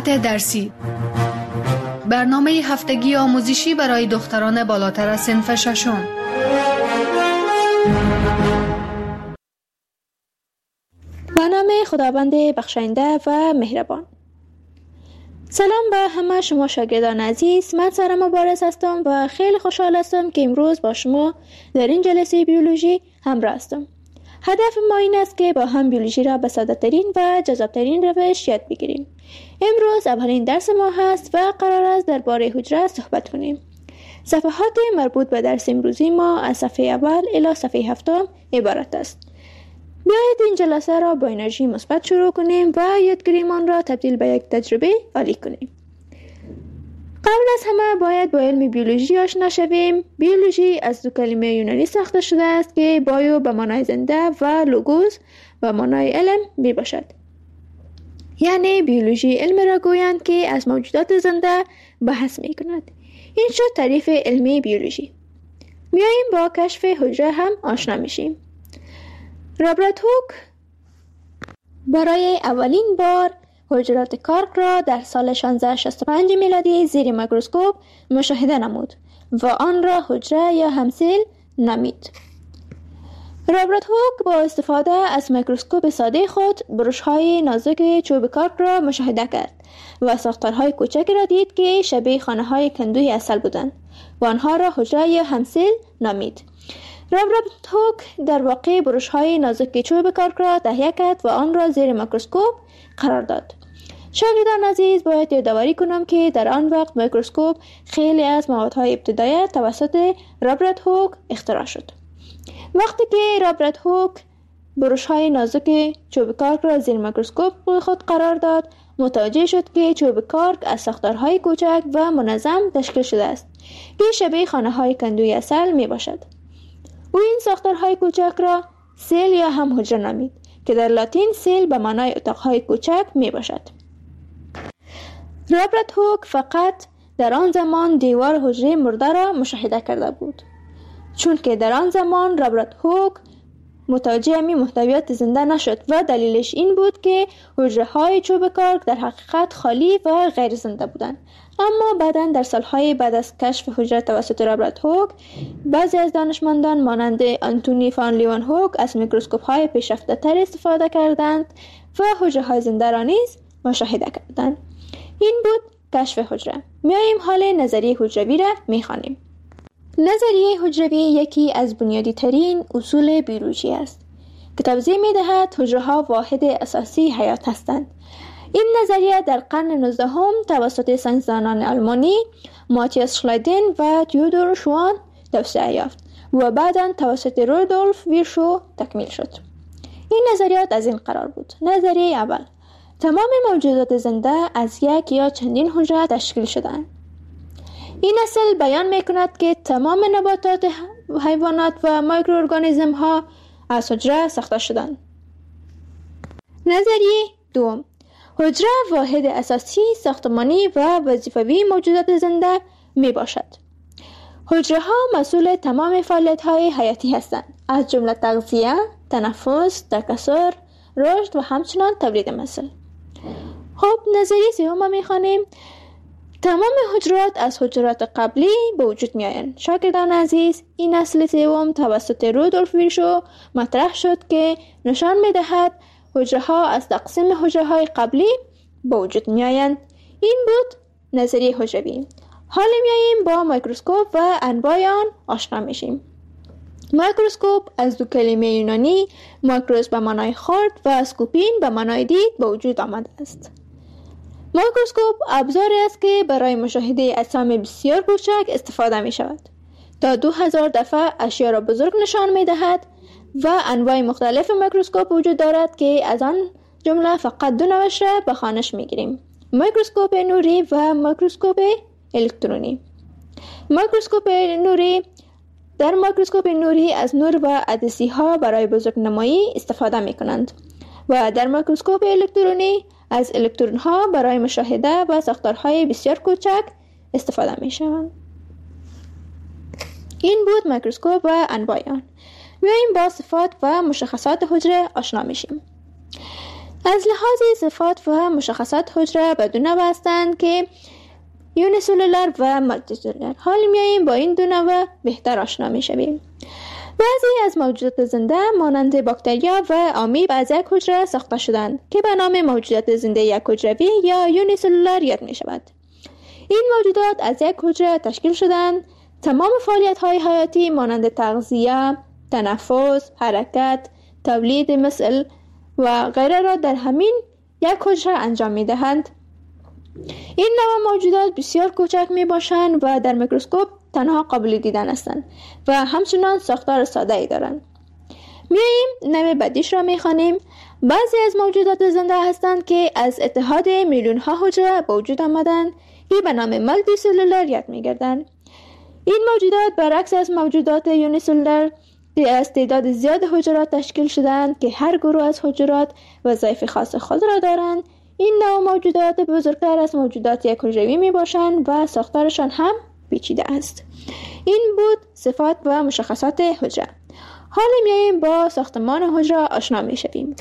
مشغلات درسی، برنامه هفتگی آموزشی برای دختران بالاتر از صنف ششم. به نام خداوند بخشاینده و مهربان. سلام به همه شما شاگردان عزیز. من سارا مبارز هستم و خیلی خوشحال هستم که امروز با شما در این جلسه بیولوژی همراه هستم. هدف ما این است که با هم بیولوژی را به ساده‌ترین و جذاب‌ترین روش یاد بگیریم. امروز اولین درس ما هست و قرار است درباره حجره صحبت کنیم. صفحات مربوط به درس امروزی ما از صفحه اول الی صفحه 7 عبارت است. بیایید این جلسه را با انرژی مثبت شروع کنیم و یادگیریمان را تبدیل به یک تجربه عالی کنیم. قبل از همه باید با علم بیولوژی آشنا شویم. بیولوژی از دو کلمه یونانی ساخته شده است که بایو به معنای زنده و لوگوس به معنای علم می باشد. یعنی بیولوژی علم را گویند که از موجودات زنده بحث می کند. این شد تعریف علمی بیولوژی. بیاییم با کشف حجره هم آشنا میشیم. رابرت هوک برای اولین بار حجرات کارک را در سال 1665 میلادی زیر میکروسکوپ مشاهده نمود و آن را حجره یا همسیل نامید. رابرت هوک با استفاده از میکروسکوپ ساده خود برش‌های نازک چوب کارک را مشاهده کرد و ساختارهای کوچکی را دید که شبیه خانه‌های کندوی عسل بودند و آنها را حجره یا همسیل نامید. رابرت هوک در واقع برش‌های نازک چوب کارک را تهیه کرد و آن را زیر میکروسکوپ قرار داد. شاگردان عزیز، باید یادآوری کنم که در آن وقت میکروسکوپ خیلی از موادهای ابتدایی توسط رابرت هوک اختراع شد. وقتی که رابرت هوک برش‌های نازک چوب کارک را زیر میکروسکوپ خود قرار داد، متوجه شد که چوب کارک از ساختارهای کوچک و منظم تشکیل شده است که شبیه خانه‌های کندوی عسل می باشد. او این ساختارهای کوچک را سیل یا هم حجره نامید که در لاتین سیل به معنای اتاقهای کوچک می باشد. رابرت هوک فقط در آن زمان دیوار حجره مرده را مشاهده کرده بود، چون که در آن زمان رابرت هوک متوجه می محتویات زنده نشد و دلیلش این بود که حجره های چوب کارک در حقیقت خالی و غیر زنده بودند. اما بعداً در سالهای بعد از کشف حجره توسط رابرت هوک، بعضی از دانشمندان مانند آنتونی فان لیونهوک از میکروسکوپ های پیشرفته تر استفاده کردند و حجره های زنده را نیز مشاهده کردند. این بود کشف حجره. میاییم حال نظریه حجروی را میخوانیم. نظریه حجروی یکی از بنیادی ترین اصول بیولوژی است که توضیح می‌دهد حجره‌ها واحد اساسی حیات هستند. این نظریه در قرن 19 توسط ساینسدانان آلمانی ماتیاس شلایدن و تیودور شوان توسعه یافت و بعداً توسط رودولف ویرشو تکمیل شد. این نظریات از این قرار بود: نظریه اول، تمام موجودات زنده از یک یا چندین حجره تشکیل شده‌اند. این اصل بیان می‌کند که تمام نباتات، حیوانات و مایکروارگانیسم ها از حجره ساخته شدند. نظریه دوم، حجره واحد اساسی ساختمانی و وظیفوی موجودات زنده می باشد. حجره ها مسئول تمام فعالیت های حیاتی هستند، از جمله تغذیه، تنفس، تکثر، رشد و همچنان تولید محصول. خب، نظریه سوم می‌خوانیم: تمام حجرات از حجرات قبلی به وجود می آیند. شاگردان عزیز، این اصل سوم توسط رودولف ویرشو مطرح شد که نشان می دهد حجره ها از تقسیم حجره های قبلی به وجود می آیند. این بود نظریه حجروی. حالا می آییم با میکروسکوپ و انواع آن آشنا میشیم. میکروسکوپ از دو کلمه یونانی مایکروس به معنای خرد و اسکوپین به معنای دید به وجود آمده است. میکروسکوپ ابزاری است که برای مشاهده اجسام بسیار کوچک استفاده می شود. تا 2000 دفعه اشیا را بزرگ نشان می دهد و انواع مختلف میکروسکوپ وجود دارد که از آن جمله فقط دو نوعش را به خوانش می گیریم: میکروسکوپ نوری و میکروسکوپ الکترونی. میکروسکوپ نوری در میکروسکوپ نوری از نور و عدسی ها برای بزرگنمایی استفاده می کنند و در میکروسکوپ الکترونی از الکترون ها برای مشاهده و ساختارهای بسیار کوچک استفاده می شوند. این بود میکروسکوپ و انواع آن. بیاییم با صفات و مشخصات حجره آشنا میشیم. از لحاظ صفات و مشخصات حجره به دو نوع هستند که یونیسلولر و مالتیسلولر. حال میاییم با این دو نوع بهتر آشنا میشویم. بعضی از موجودات زنده مانند باکتریا و آمیب از یک حجره ساخته شدند که به نام موجودات زنده یک حجروی یا یونیسلولر یاد می شود. این موجودات از یک حجره تشکیل شدند. تمام فعالیت‌های حیاتی مانند تغذیه، تنفس، حرکت، تولید مثل و غیره را در همین یک حجره انجام می دهند. این نوع موجودات بسیار کوچک می باشند و در میکروسکوپ تنها قابل دیدن هستند و همچنان ساختار ساده ای دارند. میاییم نوع بعدیش را می خوانیم. بعضی از موجودات زنده هستند که از اتحاد میلیون ها حجره به وجود آمدند که به نام مالتی سلولر یاد می گردند. این موجودات برعکس از موجودات یونیسلولر از تعداد زیاد حجرات تشکیل شدند که هر گروه از حجرات وظایف خاص خود را دارند. این نوع موجودات بزرگتر از موجودات یک حجروی می باشند و ساختارشان هم پیچیده است. این بود صفات و مشخصات حجره. حالا میاییم با ساختمان حجره آشنا می شویم.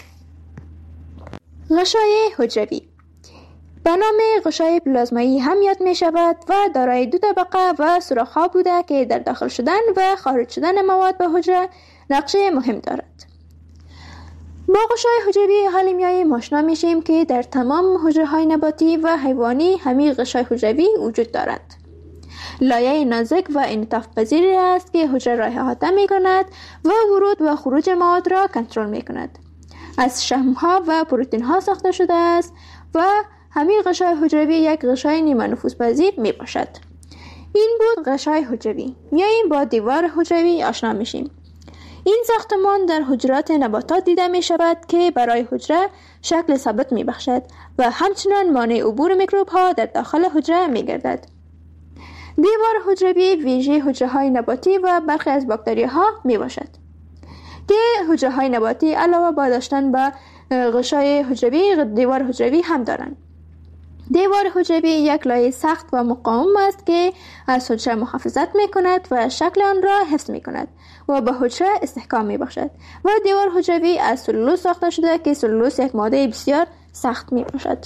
غشای حجروی به نام غشای پلازمایی هم یاد می شود و دارای دو طبقه و سوراخ‌ها بوده که در داخل شدن و خارج شدن مواد به حجره نقش مهم دارد. با غشای حجروی حالی میاییم آشنا میشیم که در تمام حجره‌های نباتی و حیوانی همین غشای حجروی وجود دارد. لایه نازک و انعطاف پذیری است که حجره را احاطه می‌کند و ورود و خروج مواد را کنترل می‌کند. از شحم‌ها و پروتئین‌ها ساخته شده است و همین غشای حجروی یک غشای نیمه نفوذپذیر میباشد. این بود غشای حجروی. میاییم با دیوار حجروی آشنا میشیم. این ساختمان در حجرات نباتات دیده می شود که برای حجره شکل ثابت می بخشد و همچنان مانع عبور میکروب ها در داخل حجره می گردد. دیوار حجروی ویژه حجره های نباتی و برخی از باکتری ها می باشد که حجره های نباتی علاوه با داشتن به غشای حجروی دیوار حجروی هم دارند. دیوار حجروی یک لایه سخت و مقاوم است که از حجره محافظت می کند و شکل آن را حفظ می کند و به حجره استحکام می بخشد و دیوار حجروی از سلولوز ساخته شده که سلولوز یک ماده بسیار سخت می باشد.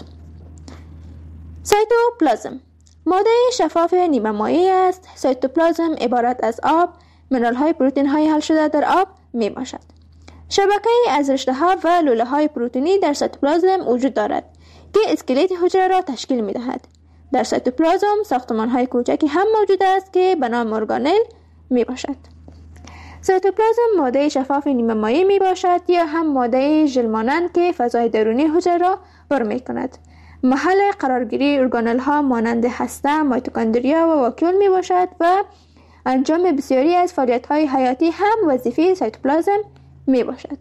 سایتوپلازم ماده شفاف نیمه مایع است. سایتوپلازم عبارت از آب، منرال های پروتئین های حل شده در آب می باشد. شبکه از رشته ها و لوله های پروتئینی در سایتوپلازم وجود دارد که اسکلت حجره را تشکیل می دهد. در سایتوپلازم ساختمان های کوچکی هم موجود است که به نام ارگانل می باشد. سایتوپلازم ماده شفاف نیمه مایع می باشد یا هم ماده ژل مانند که فضای درونی حجره را پر می کند. محل قرارگیری ارگانل ها مانند هسته، میتوکندریا و واکیول می باشد و انجام بسیاری از فعالیت های حیاتی هم وظیفه سایتوپلازم می باشد.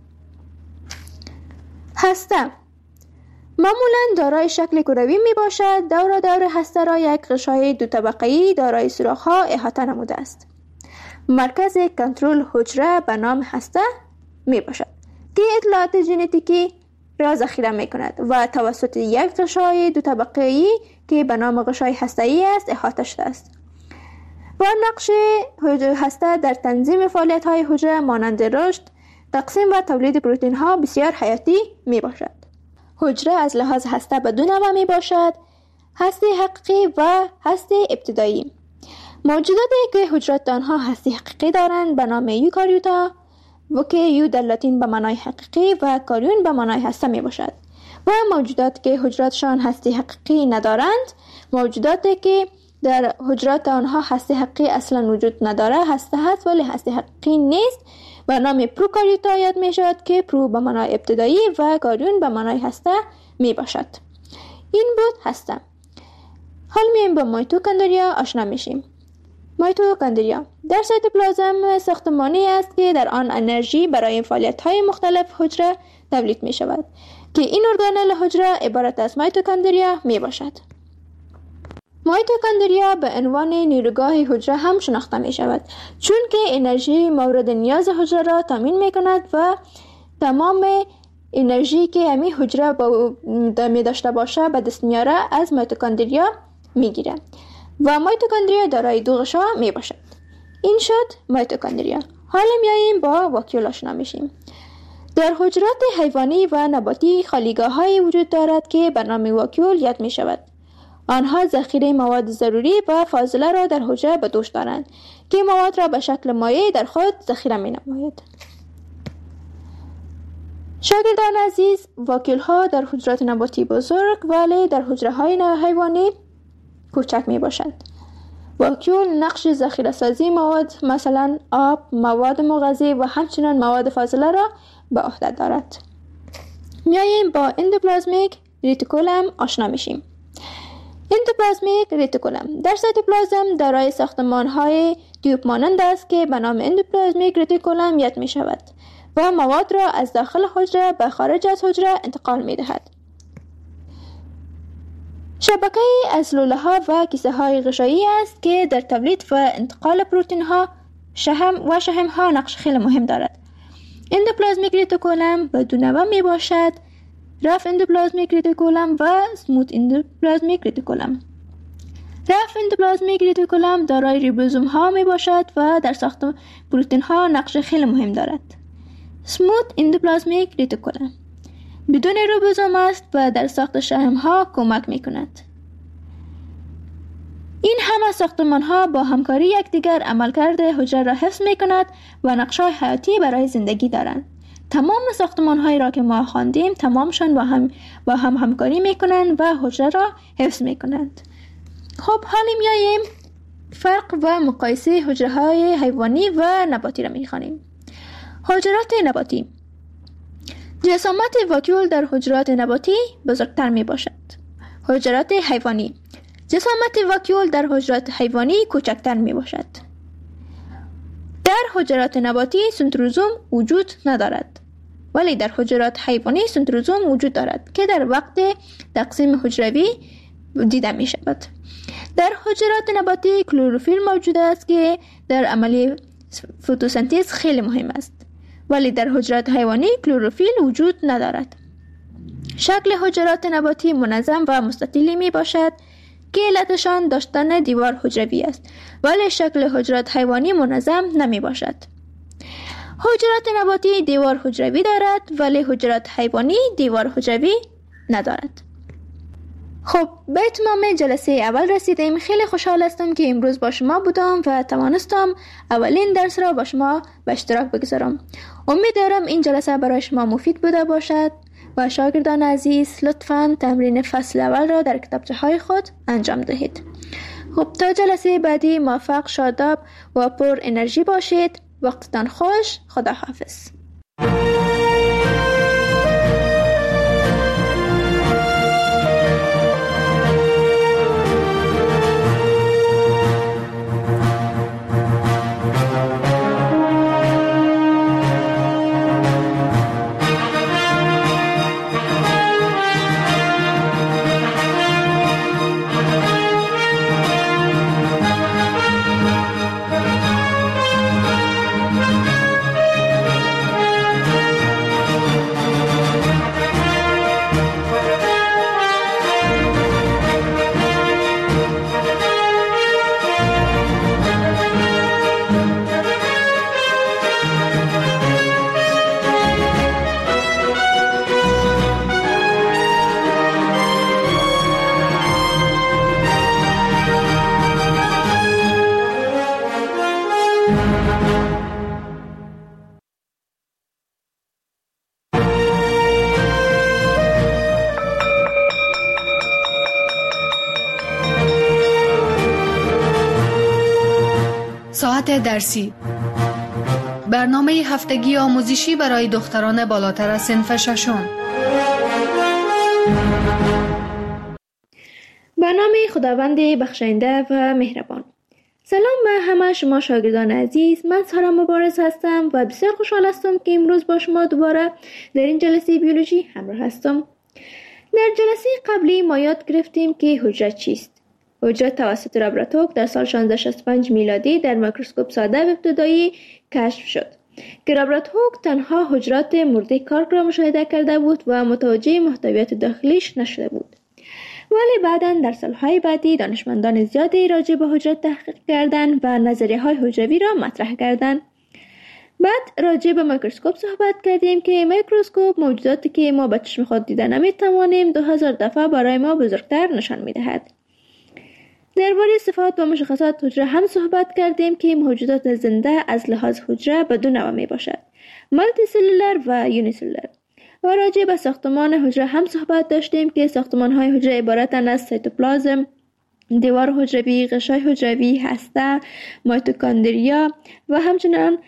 هسته معمولاً دارای شکل کروی می باشد. دور هسته را یک غشای دو طبقه‌ای دارای سوراخ‌ها احاطه نموده است. مرکز کنترل حجره به نام هسته می باشد که اطلاعات ژنتیکی را ذخیره می کند و توسط یک غشای دو طبقه‌ای که به نام غشای هسته‌ای است احاطه شده است. و نقش هسته در تنظیم فعالیت‌های حجره مانند رشد، تقسیم و تولید پروتئین‌ها بسیار حیاتی می باشد. حجره از لحاظ هسته به دو نوع می باشد: هسته حقیقی و هسته ابتدایی. موجوداتی که حجرات آنها هسته حقیقی دارند به نام یوکاریوتا و که یو در لاتین به معنای حقیقی و کاریون به معنای هسته می باشد و موجوداتی که حجراتشان هسته حقیقی ندارند، موجوداتی که در حجرات آنها هسته حقیقی اصلا وجود نداره، هسته هست ولی هسته حقیقی نیست، به نام پروکاریوتا یاد می شود که پرو به معنای ابتدایی و کاریون به معنای هسته می باشد. این بود هسته. حال میایم با میتوکندریا آشنا میشیم. میتوکندریا در سایتوپلازم ساختمانی است که در آن انرژی برای فعالیت‌های مختلف حجره تولید می شود که این ارگانل حجره عبارت از میتوکندریا می باشد. میتوکندریا به عنوان نیروگاه حجره هم شناخته می شود چون که انرژی مورد نیاز حجره را تامین می کند و تمام انرژی که همین حجره می داشته باشه به دست میاره از میتوکندریا می گیره و میتوکندریا دارای دو غشا می باشد. این شد میتوکندریا. حالا میاییم با واکیول آشنا میشیم. در حجرات حیوانی و نباتی خالیگاه‌هایی وجود دارد که به نام واکیول یاد می شود. آنها ذخیره مواد ضروری و فاضله را در حجره به دوش دارند که مواد را به شکل مایع در خود ذخیره می نماید. شاگردان عزیز، واکیول ها در حجرات نباتی بزرگ ولی در حجره های حیوانی کوچک می باشد. واکیول نقش ذخیره سازی مواد مثلا آب، مواد مغذی و همچنین مواد فاضله را به عهده دارد. میاییم با اندوپلازمیک ریتیکولم آشنا میشیم. اندوپلازمیک ریتیکولم در سایتوپلازم دارای ساختمان‌های تیوب مانند است که به نام اندوپلازمیک ریتیکولم یاد می شود و مواد را از داخل حجره به خارج از حجره انتقال می دهد. شبکه از لوله ها و کیسه های غشایی است که در تولید و انتقال پروتئین ها شحم ها نقش خیلی مهم دارد. اندوپلازمیک ریتیکولم به دو نوع می باشد: رف اندوپلازمیک ریتیکولم و سموت اندوپلازمیک ریتیکولم. رف اندوپلازمیک ریتیکولم دارای ریبوزوم ها می باشد و در ساخت پروتئین ها نقش خیلی مهم دارد. سموت اندوپلازمیک ریتیکولم بدون ریبوزوم است و در ساخت شحم ها کمک می کند. این همه ساختمان ها با همکاری یکدیگر عملکرد حجره را حفظ می کند و نقش‌های حیاتی برای زندگی دارند. تمام ساختمان هایی را که ما خواندیم تمامشان با هم همکاری می کنند و حجره را حفظ می کنند. خب حالی میاییم فرق و مقایسه حجره های حیوانی و نباتی را می خوانیم. حجرات نباتی. جسامت واکیول در حجرات نباتی بزرگتر می باشد. حجرات حیوانی. جسامت واکیول در حجرات حیوانی کوچکتر می باشد. در حجرات نباتی سنتروزوم وجود ندارد، ولی در حجرات حیوانی سنتروزوم وجود دارد که در وقت تقسیم حجروی دیده می شود. در حجرات نباتی کلروفیل موجود است که در عملیه فتوسنتز خیلی مهم است، ولی در حجرات حیوانی کلروفیل وجود ندارد. شکل حجرات نباتی منظم و مستطیلی می باشد که علتشان داشتن دیوار حجروی است، ولی شکل حجرات حیوانی منظم نمی باشد. حجرات نباتی دیوار حجروی دارد، ولی حجرات حیوانی دیوار حجروی ندارد. خب به اتمام جلسه اول رسیدیم. خیلی خوشحال هستم که امروز با شما بودم و توانستم اولین درس را با شما به اشتراک بگذارم. امیدوارم این جلسه برای شما مفید بوده باشد و شاگردان عزیز لطفاً تمرین فصل اول را در کتابچه های خود انجام دهید. خب تا جلسه بعدی موفق، شاداب و پر انرژی باشید. وقتتان خوش. خدا حافظ. ساعت درسی، برنامه هفتگی آموزشی برای دختران بالاتر از صنف ششم. برنامه خداوند بخشنده و مهربان. سلام به همه شما شاگردان عزیز. من سارا مبارز هستم و بسیار خوشحال هستم که امروز با شما دوباره در این جلسه بیولوژی همراه هستم. در جلسه قبلی ما یاد گرفتیم که حجره چیست. حجره توسط رابرت هوک در سال 1665 میلادی در میکروسکوپ ساده و ابتدایی کشف شد که رابرت هوک تنها حجرات مرده کارک را مشاهده کرده بود و متوجه محتویات داخلیش نشده بود. ولی بعداً در سالهای بعدی دانشمندان زیادی راجع به حجره تحقیق کردند و نظریه‌های حجروی را مطرح کردند. بعد راجع به میکروسکوپ صحبت کردیم که میکروسکوپ موجوداتی که ما به چشم خود دیده نمیتوانیم 2000 دفعه برای ما بزرگتر نشان میدهد. درباره صفات و مشخصات حجره هم صحبت کردیم که موجودات زنده از لحاظ حجره به دو نوع می باشد: مالتی سلولر و یونی سلولر. و راجع به ساختمان حجره هم صحبت داشتیم که ساختمان های حجره عبارتند از سیتوپلازم، دیوار حجروی، غشای حجروی، هسته، مایتوکاندریا و همچنین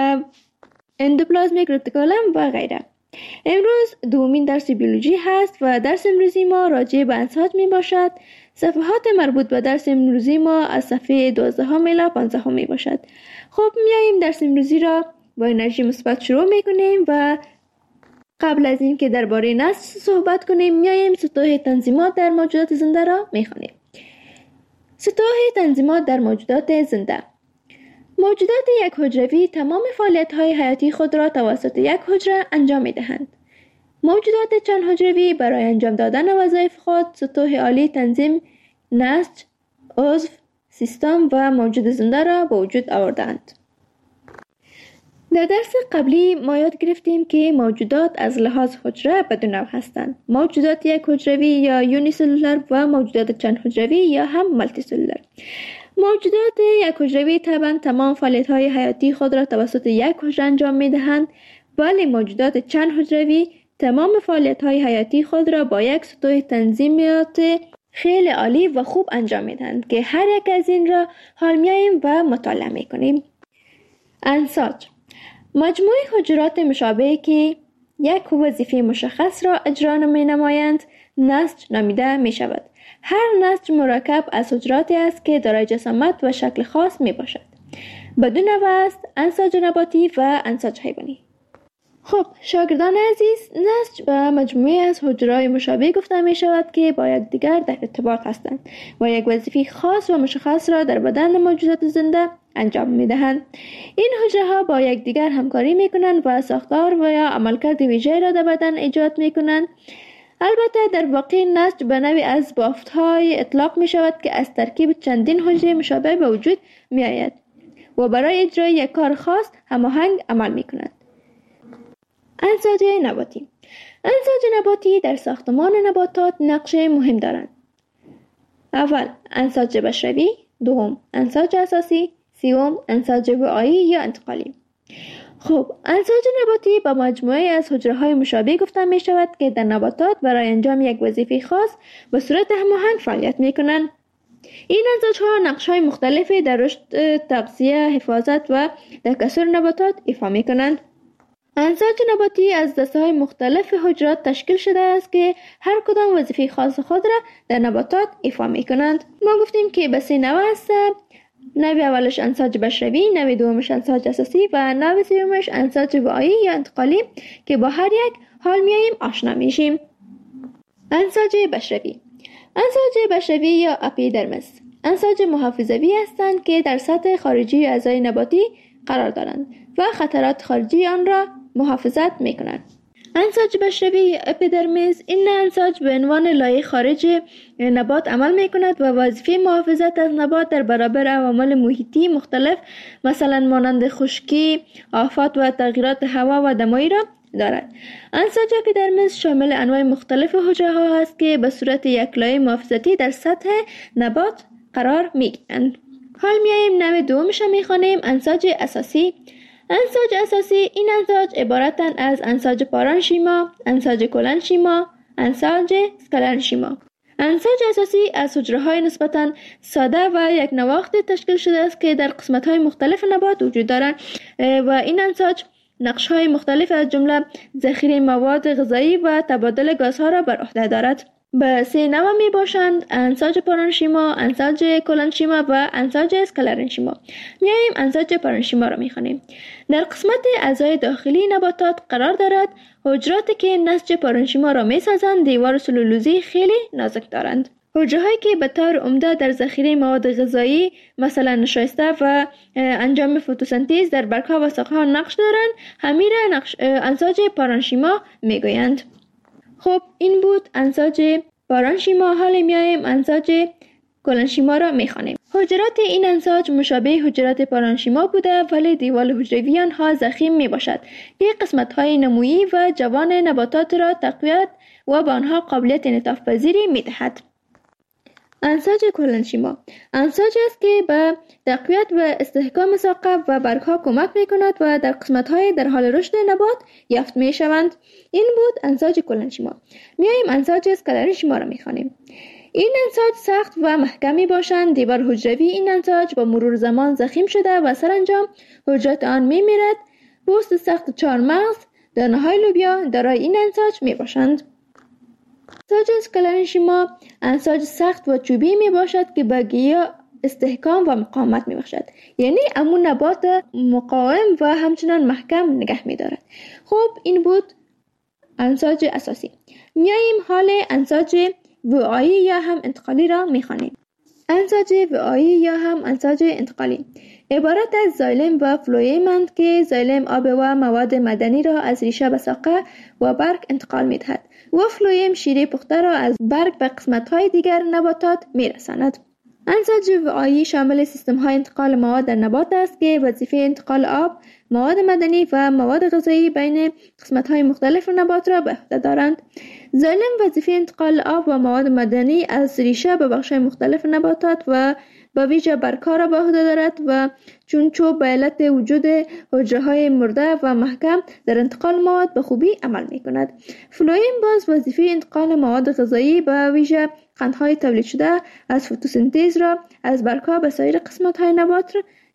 اندوپلازمیک رتیکولم و غیره. امروز دومین درس بیولوژی هست و درس امروزی ما راجع به انساج می باشد. صفحات مربوط به درس امروزی ما از صفحه 12 الی 15 می باشد. خب میاییم درس امروزی را با انرژی مثبت شروع می کنیم و قبل از این که درباره نسل صحبت کنیم میاییم سطوح تنظیمات در موجودات زنده را می خوانیم. سطوح تنظیمات در موجودات زنده. موجودات یک حجروی تمام فعالیت‌های حیاتی خود را توسط یک حجره انجام می‌دهند. موجودات چند حجروی برای انجام دادن وظایف خود سطوح عالی تنظیم، نسج، عضو، سیستم و موجود زنده را به وجود آوردند. در درس قبلی ما یاد گرفتیم که موجودات از لحاظ حجره به دو نوع هستند: موجودات یک حجروی یا یونی سلولر و موجودات چند حجروی یا هم مالتی سلولر. موجودات یک حجروی طبعا تمام فعالیت‌های حیاتی خود را توسط یک حجره انجام می‌دهند، ولی موجودات چند حجروی تمام فعالیت‌های حیاتی خود را با یک سطوح تنظیمات خیلی عالی و خوب انجام می‌دهند که هر یک از این را حال می‌آییم و مطالعه می‌کنیم. انساج: مجموعه حجرات مشابهی که یک وظیفه مشخص را اجرا می‌نمایند نسج نامیده می‌شود. هر نسج مرکب از حجراتی است که دارای جسامت و شکل خاص می باشد. بدو نوع است: انساج نباتی و انساج حیوانی. خب شاگردان عزیز، نسج به مجموعه از حجرات مشابه گفته می شود که با یکدیگر در ارتباط هستند و یک وظیفه خاص و مشخص را در بدن موجودات زنده انجام می دهند. این حجره ها با یکدیگر همکاری می کنند و ساختار و یا عملکرد ویژه‌ای را در بدن ایجاد می کنند. البته در واقع نسج به نوعی از بافت‌های اطلاق می شود که از ترکیب چندین حجره مشابه به وجود می آید و برای اجرای یک کار خاص هماهنگ عمل می کنند. انساج نباتی. انساج نباتی در ساختمان نباتات نقش مهم دارند. اول انساج بشری، دوم انساج اساسی، سوم انساج وعایی یا انتقالی. خب انساج نباتی با مجموعه از حجره‌های مشابه گفته می شود که در نباتات برای انجام یک وظیفه خاص به صورت هماهنگ فعالیت می کنند. این انساج‌ها نقش‌های مختلفی در رشد، تغذیه، حفاظت و تکثر نباتات ایفا می کنند. انساج نباتی از دسته‌های مختلف حجرات تشکیل شده است که هر کدام وظیفه خاص خود را در نباتات ایفا می کنند. ما گفتیم که به 3 نوع است: نوع اولش انساج بشری، نوع دومش انساج اساسی و نوع سومش انساج وعایی یا انتقالی که با هر یک حال میاییم آشنا میشیم. انساج بشری. انساج بشری یا اپیدرمس انساج محافظوی هستند که در سطح خارجی اعضای نباتی قرار دارند و خطرات خارجی آن را محافظت میکنند. انساج بشری اپیدرمیس این انساج به عنوان لایه خارج نبات عمل می کند و وظیفه محافظت از نبات در برابر عوامل محیطی مختلف مثلا مانند خشکی، آفات و تغییرات هوا و دمایی را دارد. انساج اپیدرمیس شامل انواع مختلف حجره ها است که به صورت یک لایه محافظتی در سطح نبات قرار می گیرند. حال میاییم نوع دومش می خوانیم: انساج اساسی. انساج اساسی این انساج عبارتند از انساج پارانشیما، انساج کلانشیما، انساج اسکلرانشیما. انساج اساسی از حجره‌های نسبتاً ساده و یک نواخت تشکیل شده است که در قسمت‌های مختلف نبات وجود دارند و این انساج نقش‌های مختلف از جمله ذخیره مواد غذایی و تبادل گازها را بر عهده دارد. به 3 نوع می باشند: انساج پارانشیما، انساج کلانشیما و انساج اسکلرانشیما. میاییم انساج پارانشیما را میخوانیم. در قسمت اعضای داخلی نباتات قرار دارد. حجراتی که نسج پارانشیما را میسازند دیوار سلولوزی خیلی نازک دارند. حجرهایی که به طور عمده در ذخیره مواد غذایی مثلا نشایسته و انجام فتوسنتز در برگ‌ها و ساق‌ها نقش دارند همین را انساج پارانشیما میگویند. خب این بود انساج پارانشیما. حالا میایم انساج کلنشیما را می‌خوانیم. حجرات این انساج مشابه حجرات پارانشیما بوده، ولی دیوال حجروی آنها ضخیم میباشد که قسمت‌های نمویی و جوان نباتات را تقویت و به آنها قابلیت انعطاف پذیری می‌دهد. انساج کلنشیما انساجی است که به تقویت و استحکام ساقه و برگ‌ها کمک می‌کند و در قسمت‌های در حال رشد نبات یافت می‌شوند. این بود انساج کلنشیما. میایم انساج اسکلرنشیما را می‌خوانیم. این انساج سخت و محکمی باشند. دیوار حجروی این انساج با مرور زمان ضخیم شده و سرانجام حجرات آن می‌میرد. پوست سخت چهارمغز، دانه‌های لوبیا دارای این انساج می‌باشند. انساج اسکلرنشیما انساج سخت و چوبی می باشد که به گیاه استحکام و مقاومت می باشد، یعنی امون نبات مقاوم و همچنان محکم نگه می دارد. خب این بود انساج اساسی. میاییم حال انساج وعایی یا هم انتقالی را می خوانیم. انساج وعایی یا هم انساج انتقالی عبارت از زایلم و فلویم‌اند که زایلم آب و مواد معدنی را از ریشه به ساقه و برگ انتقال می دهد و فلویم شیره پخته را از برگ به قسمت‌های دیگر نباتات می رساند. انساج وعایی شامل سیستم‌های انتقال مواد در نبات است که وظیفه انتقال آب، مواد معدنی و مواد غذایی بین قسمت‌های مختلف نبات را به عهده دارند. زایلم وظیفه انتقال آب و مواد معدنی از ریشه به بخش‌های مختلف نباتات و به ویژه برگ‌ها را به عهده دارد و چون چوب به علت وجود حجره‌های مرده و محکم در انتقال مواد به خوبی عمل می‌کند. فلویم باز وظیفه انتقال مواد غذایی به ویژه قندهای تولید شده از فتوسنتز را از برگ‌ها به سایر قسمت‌های نبات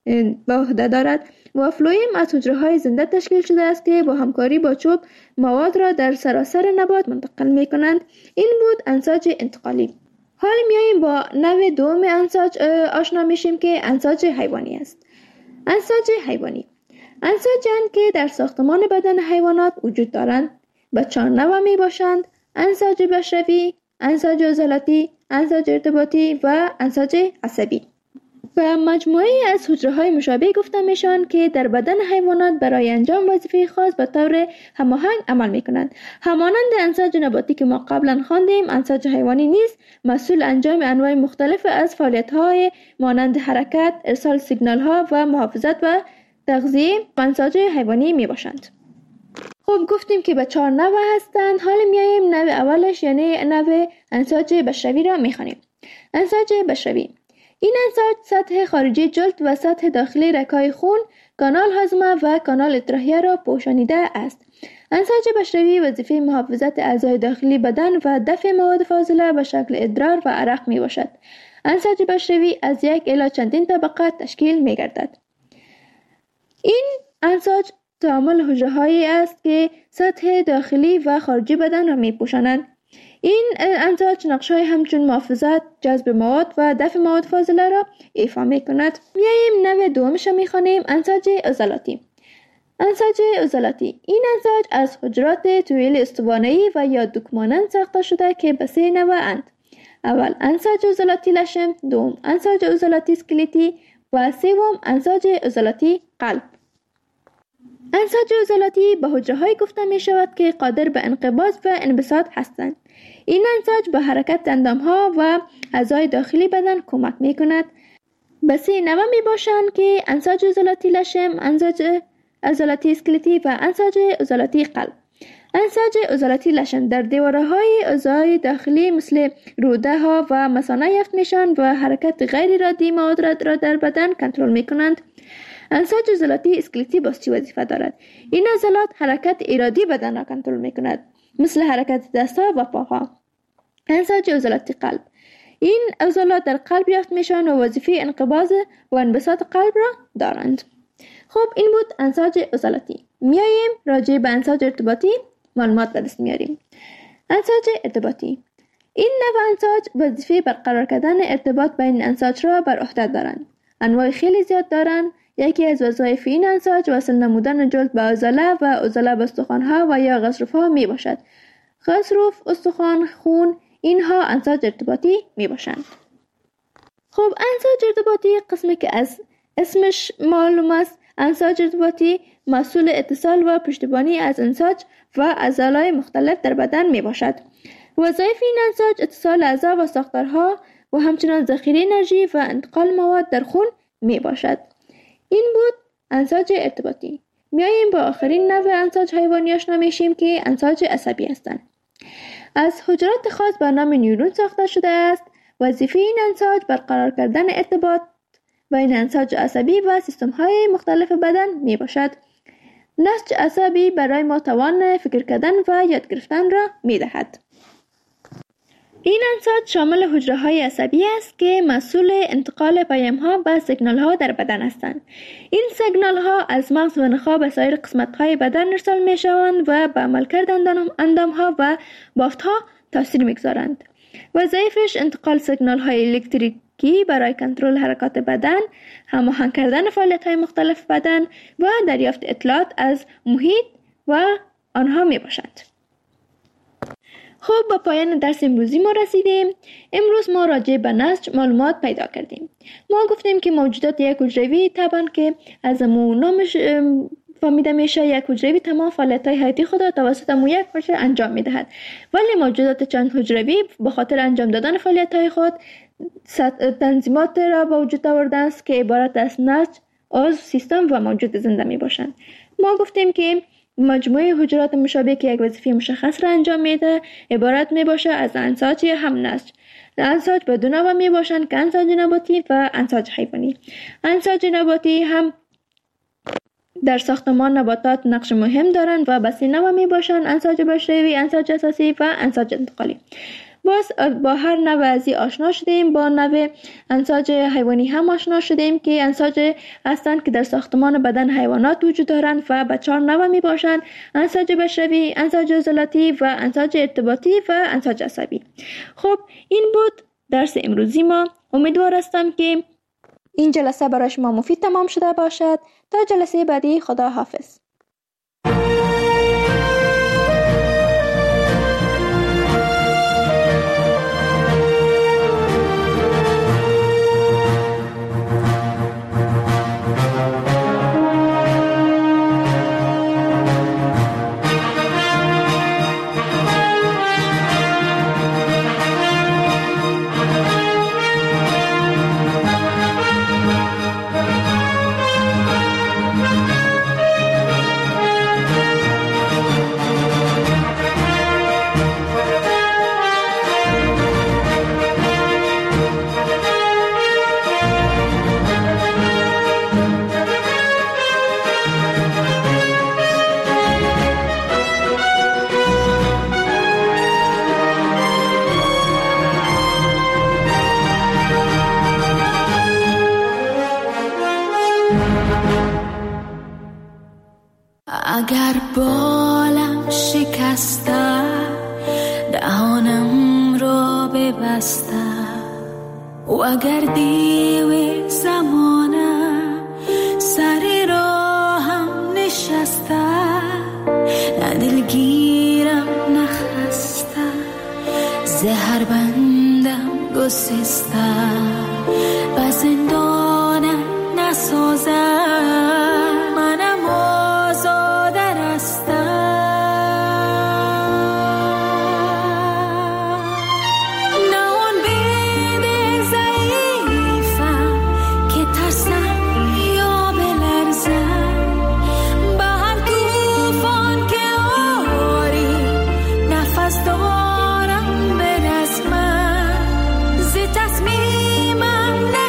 به عهده دارد و فلویم از حجره‌های زنده تشکیل شده است که با همکاری با چوب مواد را در سراسر نبات منتقل می‌کنند. این بود انساج انتقالی. حال میاییم با نوع دوم انساج آشنا میشیم که انساج حیوانی است. انساج حیوانی انساج‌اند که در ساختمان بدن حیوانات وجود دارند. به 4 نوع می باشند: انساج بشروی، انساج عضلاتی، انساج ارتباطی و انساج عصبی. و مجموعه از حجره‌های مشابه گفته میشن که در بدن حیوانات برای انجام وظیفه خاص به طور هماهنگ عمل میکنند. همانند انساج نباتی که ما قبلا خواندیم، انساج حیوانی نیز مسئول انجام انواع مختلف از فعالیت‌های مانند حرکت، ارسال سیگنال‌ها و محافظت و تغذیه انساج حیوانی میباشند. خب گفتیم که به 4 نوع هستند. حالا میایم نوع اولش یعنی نوع انساج بشروی را میخوانیم. انساج بشروی این انساج سطح خارجی جلد و سطح داخلی رگ‌های خون، کانال هاضمه و کانال اطراحیه را پوشانیده است. انساج بشروی وظیفه محافظت اعضای داخلی بدن و دفع مواد فاضله به شکل ادرار و عرق می باشد. انساج بشروی از 1 الی چندین طبقه تشکیل می گردد. این انساج تعامل حجره‌هایی است که سطح داخلی و خارجی بدن را می پوشانند. این انساج نقش‌های همچون محافظت، جذب مواد و دفع مواد فاضله را ایفا می‌کند. میاییم نوع دومش را می‌خوانیم: انساج عضلاتی. انساج عضلاتی این انساج از حجرات طویل استوانه‌ای و یا دوکمانند ساخته شده که به 3 نوع اند. اول انساج عضلاتی لشم، دوم انساج عضلاتی اسکلتی و سوم انساج عضلاتی قلب. انساج عضلاتی به حجره‌هایی گفته می‌شود که قادر به انقباض و انبساط هستند. این انساج به حرکت اندام‌ها و اعضای داخلی بدن کمک می‌کند. به 3 نوع می‌باشند که انساج عضلاتی لشم، انساج عضلاتی اسکلتی و انساج عضلاتی قلب. انساج عضلاتی لشم در دیواره‌های اعضای داخلی مثل روده‌ها و مثانه یافت می‌شوند و حرکت غیر ارادی مواد را در بدن کنترل می‌کنند. انساج عضلاتی اسکلتی باز چه وظیفه دارد؟ این عضلات حرکت ارادی بدن را کنترل می‌کند، مثل حرکت دست‌ها و پاها. انساج عضلاتی قلب این عضلات در قلب یافت میشوند و وظیفه انقباض و انبساط قلب را دارند. خب این بود انساج عضلاتی. میاییم راجع به انساج ارتباطی معلومات به دست میاریم. انساج ارتباطی این نوع انساج وظیفه برقرار کردن ارتباط بین انساج را بر عهده دارند. انواع خیلی زیاد دارند. یکی از وظایف این انساج وصل نمودن جلد به عضله و عضله به استخوان‌ها و یا غضروف‌ها می باشد. غضروف، استخوان، خون اینها انساج ارتباطی می باشند. خب انساج ارتباطی قسمی که از اسمش معلوم است. انساج ارتباطی مسئول اتصال و پشتیبانی از انساج و عضلات مختلف در بدن می باشد. وظایف این انساج اتصال اعضا و ساختارها و همچنان ذخیره انرژی و انتقال مواد در خون می باشد. این بود انساج ارتباطی. میاییم با آخرین نوع انساج حیوانی آشنا میشیم که انساج عصبی هستند. از حجرات خاص به نام نیورون ساخته شده است. وظیفه این انساج برقرار کردن ارتباط بین انساج عصبی و سیستم‌های مختلف بدن می باشد. نسج عصبی برای ما توان فکر کردن و یاد گرفتن را می دهد. این انساج شامل حجره‌های عصبی است که مسئول انتقال پیام‌ها و سیگنال‌ها در بدن هستند. این سیگنال‌ها از مغز و نخاع به سایر قسمت‌های بدن ارسال می‌شوند و به عملکرد اندام‌ها و بافت‌ها تاثیر می‌گذارند. وظایفش انتقال سیگنال‌های الکتریکی برای کنترل حرکات بدن، هماهنگ کردن فعالیت‌های مختلف بدن و دریافت اطلاعات از محیط و آنها میباشند. خب به پایان درس امروزی ما رسیدیم. امروز ما راجع به نسج معلومات پیدا کردیم. ما گفتیم که موجودات یک حجروی طبعا که از نامش فهمیده میشه یک حجروی تمام فعالیت‌های حیاتی خود را توسط یک حجره انجام میدهد، ولی موجودات چند حجروی به خاطر انجام دادن فعالیت‌های خود تنظیمات را به وجود آوردند است که عبارت از نسج، عضو، سیستم و موجود زنده می باشند. ما گفتیم که مجموعه حجرات مشابه که یک وظیفه مشخص را انجام میده عبارت می باشه از انساج یا هم نسج. انساج به دو نوع می باشند که انساج نباتی و انساج حیوانی. انساج نباتی هم در ساختمان نباتات نقش مهم دارند و به سه نوع می باشند: انساج بشری، انساج اساسی و انساج انتقالی. باز با هر نوع از این آشنا شدیم. با نوع انساج حیوانی هم آشنا شدیم که انساج هستند که در ساختمان بدن حیوانات وجود دارند و به 4 نوع می باشند: انساج بشری، انساج عضلاتی و انساج ارتباطی و انساج عصبی. خب این بود درس امروزی ما. امیدوار هستم که این جلسه برای شما مفید تمام شده باشد. تا جلسه بعدی، خدا حافظ. اگر بالم شکسته دهانم را ببسته و اگر دیو زمانه سر راهم نشسته، نه دلگیرم نخسته، زهر بندم گسسته، به زندانم نسازه، منم آزاده رسته. نه اون بید ضعیفم که ترسم یا بلرزم، به هر توفان که آری نفس دارم برسمم، ز تصمیمم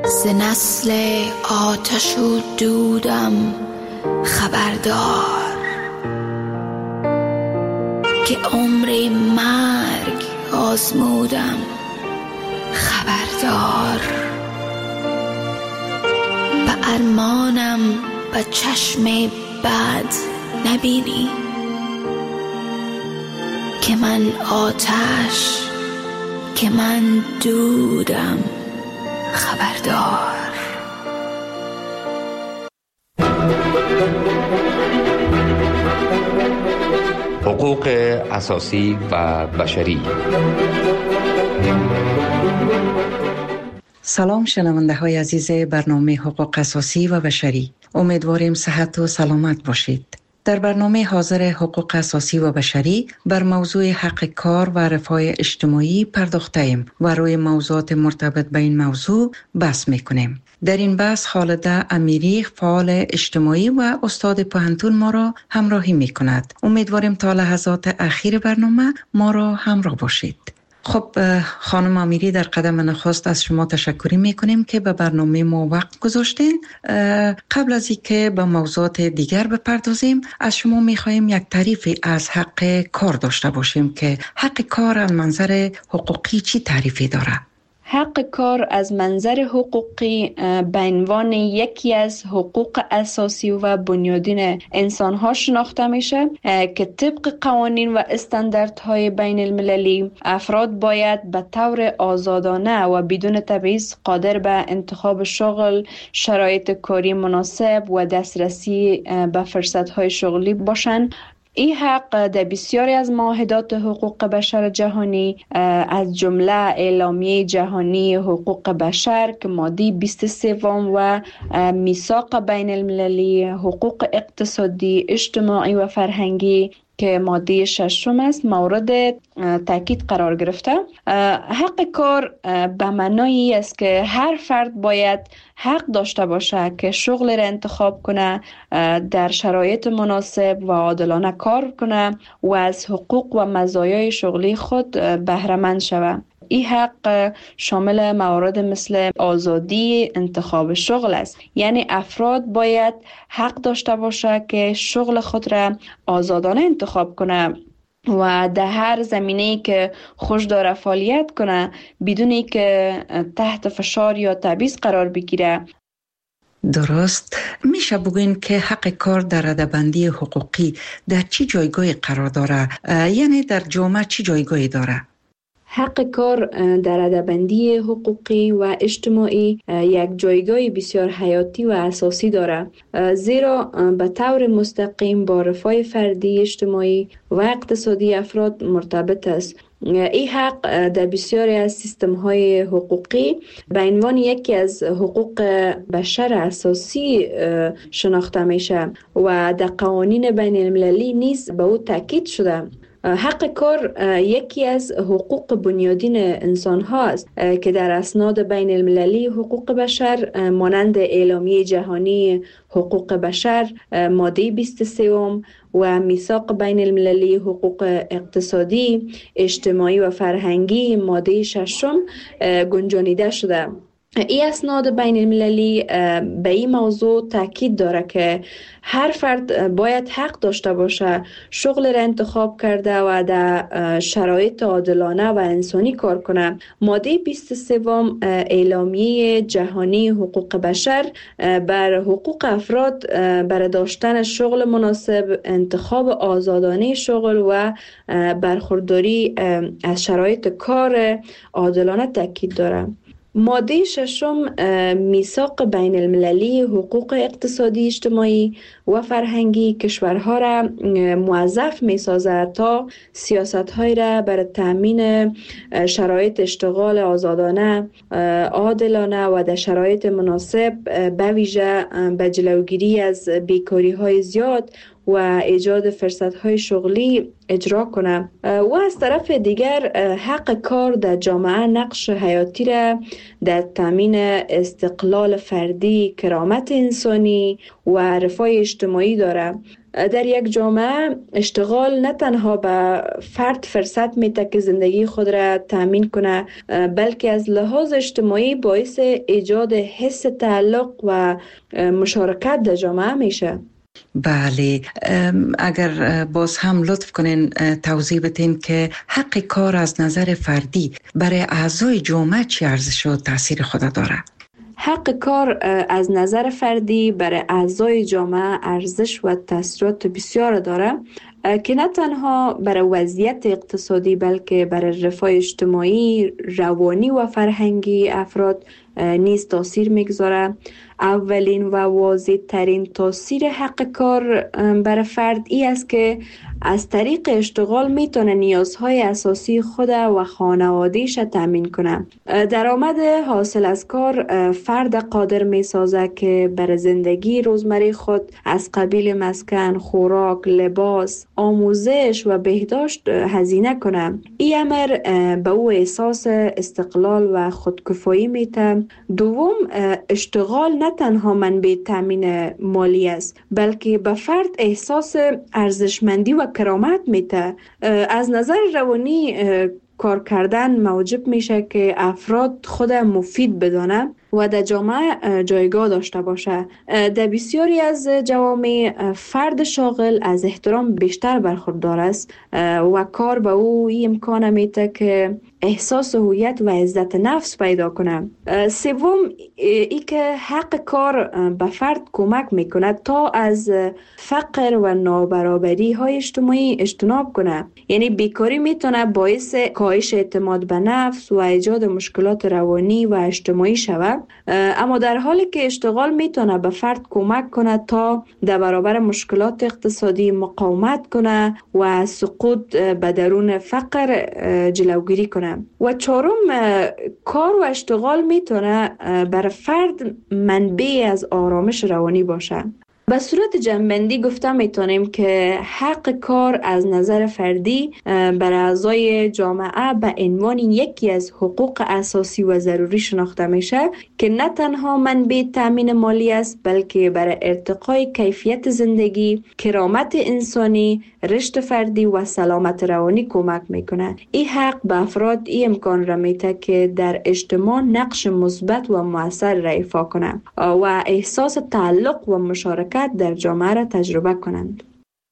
ز نسل آتش و دودم خبردار که عمر مرگ آزمودم خبردار. به ارمانم به چشم بد نبینی که من آتش که من دودم خبردار. حقوق اساسی و بشری. سلام شنونده های عزیز برنامه حقوق اساسی و بشری، امیدواریم صحت و سلامت باشید. در برنامه حاضر حقوق اساسی و بشری بر موضوع حق کار و رفاه اجتماعی پرداخته‌ایم و روی موضوعات مرتبط به این موضوع بحث می‌کنیم. در این بحث خالده امیری، فعال اجتماعی و استاد پوهنتون ما را همراهی می‌کند. امیدواریم تا لحظات اخیر برنامه ما را همراه باشید. خب خانم امیری، در قدم نخست از شما تشکر میکنیم که به برنامه ما وقت گذاشتین. قبل از اینکه به موضوعات دیگر بپردازیم، از شما میخواهیم یک تعریفی از حق کار داشته باشیم که حق کار از منظر حقوقی چی تعریفی داره؟ حق کار از منظر حقوقی به عنوان یکی از حقوق اساسی و بنیادین انسان‌ها شناخته میشه که طبق قوانین و استانداردهای بین المللی افراد باید به طور آزادانه و بدون تبعیض قادر به انتخاب شغل، شرایط کاری مناسب و دسترسی به فرصت‌های شغلی باشند. این حق در بسیاری از معاهدات حقوق بشر جهانی از جمله اعلامیه جهانی حقوق بشر که ماده 23 و میثاق بین المللی حقوق اقتصادی، اجتماعی و فرهنگی که ماده 6 است مورد تاکید قرار گرفته. حق کار به معنای است که هر فرد باید حق داشته باشه که شغل را انتخاب کنه، در شرایط مناسب و عادلانه کار کنه و از حقوق و مزایای شغلی خود بهره مند شود. این حق شامل موارد مثل آزادی انتخاب شغل است، یعنی افراد باید حق داشته باشه که شغل خود را آزادانه انتخاب کنه و در هر زمینه‌ای که خوش داره فعالیت کنه بدون که تحت فشار یا تبعیض قرار بگیره. درست. میشه بگوین که حق کار در رده‌بندی حقوقی در چی جایگاهی قرار داره؟ یعنی در جامعه چی جایگاهی داره؟ حق کار در رده‌بندی حقوقی و اجتماعی یک جایگاه بسیار حیاتی و اساسی دارد، زیرا به طور مستقیم با رفاه فردی، اجتماعی و اقتصادی افراد مرتبط است. این حق در بسیاری از سیستم‌های حقوقی به عنوان یکی از حقوق بشر اساسی شناخته میشه و در قوانین بین المللی نیز به او تاکید شده. حق کار یکی از حقوق بنیادین انسان ها است که در اسناد بین المللی حقوق بشر مانند اعلامیه جهانی حقوق بشر ماده 23 و میثاق بین المللی حقوق اقتصادی، اجتماعی و فرهنگی ماده 6 گنجانیده شده. این اسناد بین المللی به این موضوع تاکید داره که هر فرد باید حق داشته باشه شغل را انتخاب کرده و در شرایط عادلانه و انسانی کار کنه. ماده 23 اعلامیه جهانی حقوق بشر بر حقوق افراد برای داشتن شغل مناسب، انتخاب آزادانه شغل و برخورداری از شرایط کار عادلانه تاکید داره. ماده 6 میثاق بین المللی حقوق اقتصادی، اجتماعی و فرهنگی کشورها را موظف می سازد تا سیاست‌های را برای تأمین شرایط اشتغال آزادانه، عادلانه و در شرایط مناسب به ویژه به جلوگیری از بیکاری‌های زیاد و ایجاد فرصت‌های شغلی اجرا کنه. و از طرف دیگر حق کار در جامعه نقش حیاتی را در تامین استقلال فردی، کرامت انسانی و رفاه اجتماعی داره. در یک جامعه اشتغال نه تنها به فرد فرصت میده که زندگی خود را تأمین کنه، بلکه از لحاظ اجتماعی باعث ایجاد حس تعلق و مشارکت در جامعه میشه. بله، اگر باز هم لطف کنین توضیح بدین که حق کار از نظر فردی برای اعضای جامعه چه ارزش و تاثیر خود داره؟ حق کار از نظر فردی برای اعضای جامعه ارزش و تاثیرات بسیار داره که نه تنها برای وضعیت اقتصادی بلکه برای رفاه اجتماعی، روانی و فرهنگی افراد نیز تاثیر میگذاره. اولین و واضح ترین تاثیر حق کار برای فرد ای است که از طریق اشتغال میتونه نیازهای اساسی خود و خانواده‌اش تامین کنه. درآمد حاصل از کار فرد قادر میسازه که برای زندگی روزمره خود از قبیل مسکن، خوراک، لباس، آموزش و بهداشت هزینه کنه. این امر به او احساس استقلال و خودکفایی میده. دوم، اشتغال نه تنها منبع تامین مالی است بلکه به فرد احساس ارزشمندی و کرامت میده. از نظر روانی کار کردن موجب میشه که افراد خود مفید بدانه و در جامعه جایگاه داشته باشه. در بسیاری از جوامع فرد شاغل از احترام بیشتر برخوردار است و کار به او این امکان میده که احساس هویت و عزت نفس پیدا کنه. سوم، ای که حق کار به فرد کمک میکنه تا از فقر و نابرابری های اجتماعی اجتناب کنه. یعنی بیکاری میتونه باعث کاهش اعتماد به نفس و ایجاد مشکلات روانی و اجتماعی شود، اما در حالی که اشتغال میتونه به فرد کمک کنه تا در برابر مشکلات اقتصادی مقاومت کنه و سقوط به درون فقر جلوگیری کنه. و چهارم، کار و اشتغال میتونه برای فرد منبع از آرامش روانی باشه. به صورت جمع‌بندی گفته میتونیم که حق کار از نظر فردی برای اعضای جامعه به عنوان یکی از حقوق اساسی و ضروری شناخته میشه که نه تنها منبع تامین مالی است بلکه برای ارتقای کیفیت زندگی، کرامت انسانی، رشد فردی و سلامت روانی کمک میکنه. این حق به افراد این امکان را میده که در اجتماع نقش مثبت و مؤثر را ایفا کنند و احساس تعلق و مشارکت در جامعه را تجربه کنند.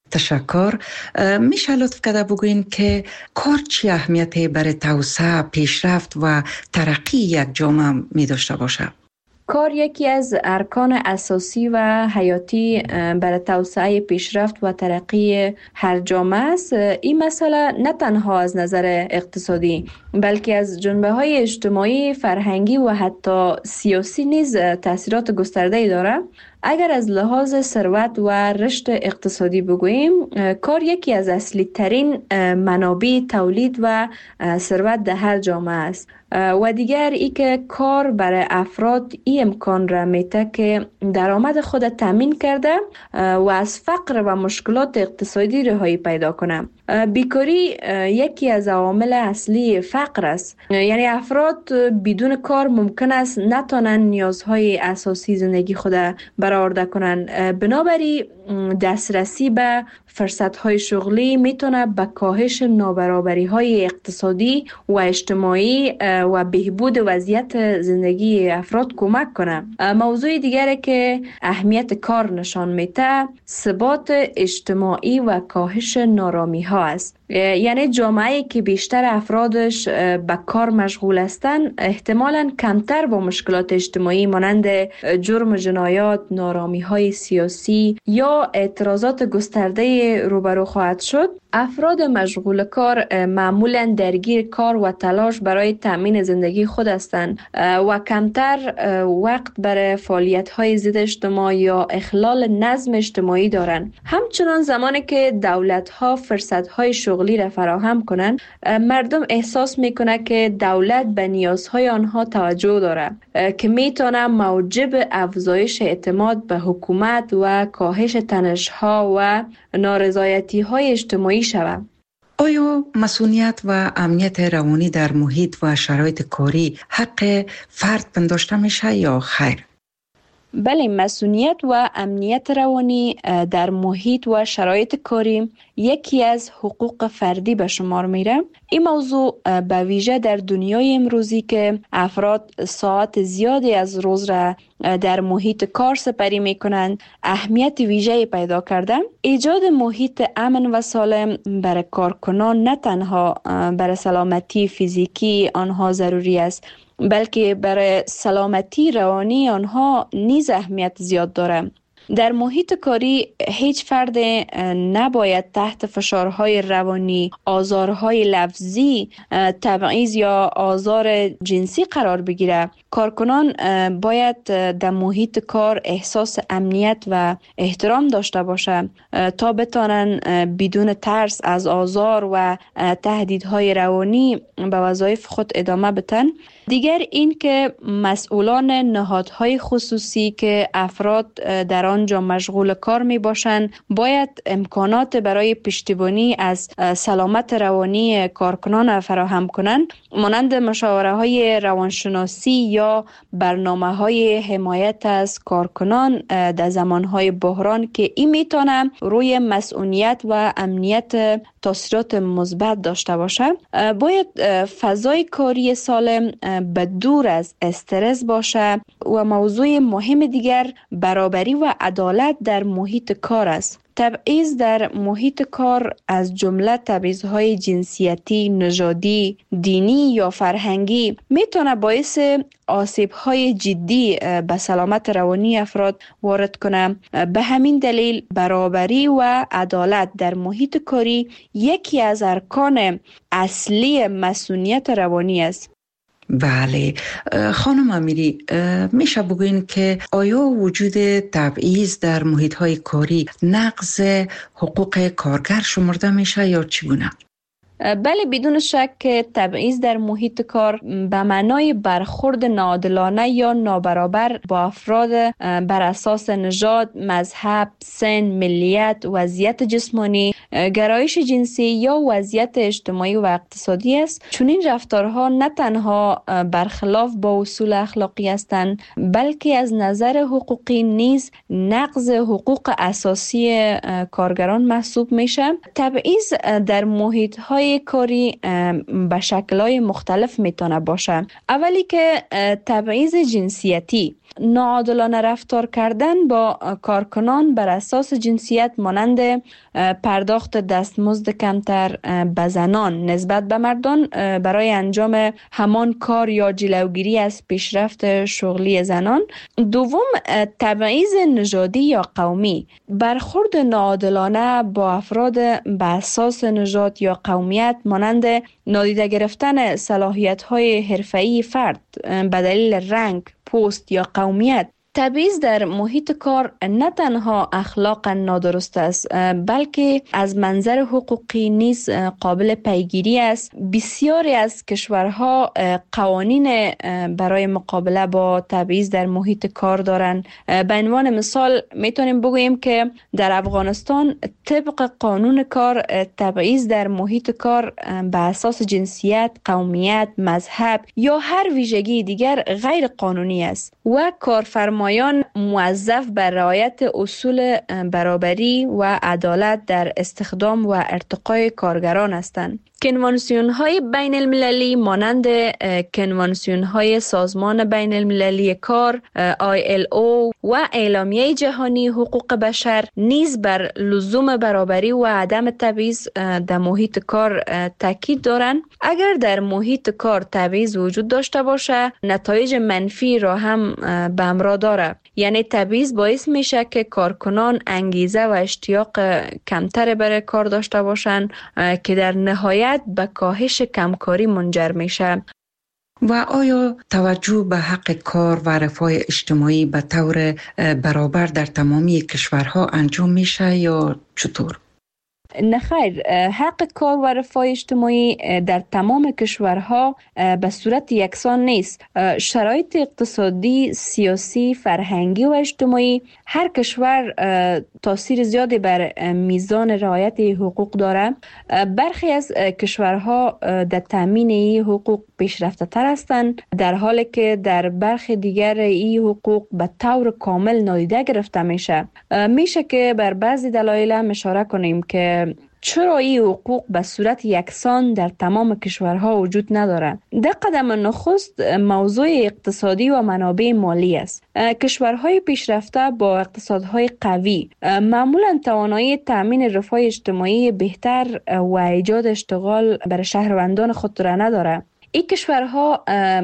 تشکر. میشه لطف کرده بگوین که کار چی اهمیتی برای توسعه، پیشرفت و ترقی یک جامعه می داشته باشه؟ کار یکی از ارکان اساسی و حیاتی برای توسعه، پیشرفت و ترقی هر جامعه است. این مسئله نه تنها از نظر اقتصادی بلکه از جنبه‌های اجتماعی، فرهنگی و حتی سیاسی نیز تأثیرات گسترده‌ای دارد. اگر از لحاظ ثروت و رشد اقتصادی بگوییم، کار یکی از اصلی ترین منابع تولید و ثروت در هر جامعه است. و دیگر ای که کار برای افراد این امکان را میده که درآمد خود تامین کرده و از فقر و مشکلات اقتصادی رهایی پیدا کنه. بیکاری یکی از عوامل اصلی فقر است. یعنی افراد بدون کار ممکن است نتوانند نیازهای اساسی زندگی خود برآورده کنند. بنابراین دسترسی به فرصت‌های شغلی میتونه به کاهش نابرابری‌های اقتصادی و اجتماعی و بهبود وضعیت زندگی افراد کمک کنه. موضوع دیگری که اهمیت کار نشان میده، ثبات اجتماعی و کاهش نارامی‌ها است. یعنی جامعه‌ای که بیشتر افرادش به کار مشغول هستند احتمالاً کمتر با مشکلات اجتماعی مانند جرم و جنایات، نارامی‌های سیاسی یا اعتراضات گسترده روبرو خواهد شد. افراد مشغول کار معمولاً درگیر کار و تلاش برای تأمین زندگی خود هستند و کمتر وقت برای فعالیت‌های ضد اجتماع یا اخلال نظم اجتماعی دارند. همچنان زمانی که دولت‌ها فرصت‌های شغلی را فراهم کنند، مردم احساس می‌کنند که دولت به نیازهای آنها توجه دارد که می‌تواند موجب افزایش اعتماد به حکومت و کاهش تنش‌ها و نارضایتی‌های اجتماعی شود. آیا مسئولیت و امنیت روانی در محیط و شرایط کاری حق فرد پنداشته میشه یا خیر؟ بله، مسئولیت و امنیت روانی در محیط و شرایط کاری یکی از حقوق فردی به شمار میره. این موضوع به ویژه در دنیای امروزی که افراد ساعت زیادی از روز را در محیط کار سپری میکنند اهمیت ویژه‌ای پیدا کرده. ایجاد محیط امن و سالم برای کارکنان نه تنها برای سلامتی فیزیکی آنها ضروری است، بلکه برای سلامتی روانی آنها نیز اهمیت زیاد دارد. در محیط کاری هیچ فرد نباید تحت فشارهای روانی، آزارهای لفظی، تبعیض یا آزار جنسی قرار بگیره. کارکنان باید در محیط کار احساس امنیت و احترام داشته باشند تا بتانن بدون ترس از آزار و تهدیدهای روانی به وظایف خود ادامه بدن. دیگر این که مسئولان نهادهای خصوصی که افراد در آنجا مشغول کار می باشند باید امکانات برای پشتیبانی از سلامت روانی کارکنان فراهم کنند، مانند مشاوره های روانشناسی یا برنامه های حمایت از کارکنان در زمان های بحران که این میتونه روی مسئولیت و امنیت تاثیرات مثبت داشته باشه. باید فضای کاری سالم به دور از استرس باشه و موضوع مهم دیگر برابری و عدالت در محیط کار است. تبعیض در محیط کار از جمله تبعیض‌های جنسیتی، نژادی، دینی یا فرهنگی میتونه باعث آسیب‌های جدی به سلامت روانی افراد وارد کنه. به همین دلیل برابری و عدالت در محیط کاری یکی از ارکان اصلی مسئولیت روانی است. بله خانم امیری، میشه بگوین که آیا وجود تبعیض در محیط‌های کاری نقض حقوق کارگر شمرده میشه یا چگونه؟ بله، بدون شک که تبعیض در محیط کار به معنای برخورد ناعادلانه یا نابرابر با افراد بر اساس نژاد، مذهب، سن، ملیت، وضعیت جسمانی، گرایش جنسی یا وضعیت اجتماعی و اقتصادی است. چون این رفتارها نه تنها برخلاف با اصول اخلاقی هستند، بلکه از نظر حقوقی نیز نقض حقوق اساسی کارگران محسوب میشه. تبعیض در محیط‌های کاری به شکل‌های مختلف میتونه باشه. اولی که تبعیض جنسیتی، ناعادلانه رفتار کردن با کارکنان بر اساس جنسیت مانند پرداخت دستمزد کمتر به زنان نسبت به مردان برای انجام همان کار یا جلوگیری از پیشرفت شغلی زنان. دوم، تبعیض نژادی یا قومی، برخورد ناعادلانه با افراد به اساس نژاد یا قومیت مانند نادیده گرفتن صلاحیت‌های حرفه‌ای فرد به دلیل رنگ، پوست یا قومیت. تبعیض در محیط کار نه تنها اخلاقا نادرست است، بلکه از منظر حقوقی نیز قابل پیگیری است. بسیاری از کشورها قوانین برای مقابله با تبعیض در محیط کار دارند. به عنوان مثال میتونیم بگوییم که در افغانستان طبق قانون کار تبعیض در محیط کار به اساس جنسیت، قومیت، مذهب یا هر ویژگی دیگر غیر قانونی است و کارفرمایان موظف بر رعایت اصول برابری و عدالت در استخدام و ارتقای کارگران هستند. کنوانسیون های بین المللی مانند کنوانسیون های سازمان بین المللی کار ILO و اعلامیه جهانی حقوق بشر نیز بر لزوم برابری و عدم تبعیض در محیط کار تاکید دارند. اگر در محیط کار تبعیض وجود داشته باشه، نتایج منفی را هم به همراه داره. یعنی تبعیض باعث میشه که کارکنان انگیزه و اشتیاق کمتر برای کار داشته باشند که در نهایت به کاهش کمکاری منجر میشه. و آیا توجه به حق کار و رفاه اجتماعی به طور برابر در تمامی کشورها انجام میشه یا چطور؟ نه خیر، حق کار و رفاه اجتماعی در تمام کشورها به صورت یکسان نیست. شرایط اقتصادی، سیاسی، فرهنگی و اجتماعی هر کشور تاثیر زیادی بر میزان رعایت حقوق داره. برخی از کشورها در تامین این حقوق پیشرفته تر هستند، در حالی که در برخی دیگر این حقوق به طور کامل نادیده گرفته میشه. میشه که بر بعضی دلایل هم اشاره کنیم که چرا این حقوق به صورت یکسان در تمام کشورها وجود ندارد. در قدم نخست موضوع اقتصادی و منابع مالی است. کشورهای پیشرفته با اقتصادهای قوی معمولا توانایی تامین رفاه اجتماعی بهتر و ایجاد اشتغال برای شهروندان خود را ندارد. این کشورها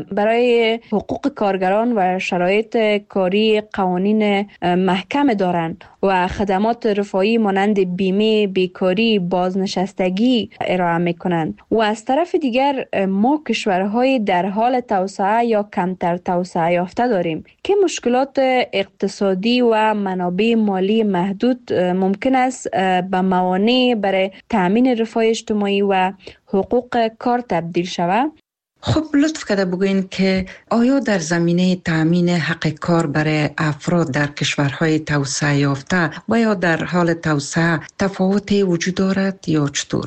برای حقوق کارگران و شرایط کاری قوانین محکم دارند و خدمات رفاهی مانند بیمه، بیکاری، بازنشستگی ارائه میکنند. و از طرف دیگر ما کشورهای در حال توسعه یا کمتر توسعه یافته داریم که مشکلات اقتصادی و منابع مالی محدود ممکن است به موانع برای تامین رفاه اجتماعی و حقوق کار تبدیل شود. خب لطف کرده بگوین که آیا در زمینه تامین حق کار برای افراد در کشورهای توسعه یافته و یا در حال توسعه تفاوتی وجود دارد یا چطور؟